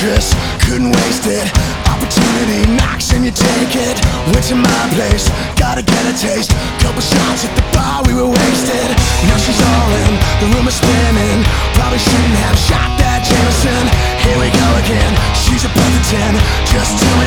waitress, couldn't waste it. Opportunity knocks and you take it. Went to my place, gotta get a taste. Couple shots at the bar, we were wasted. Now she's all in, the room is spinning. Probably shouldn't have shot that Jameson. Here we go again, she's a perfect 10. Just tell me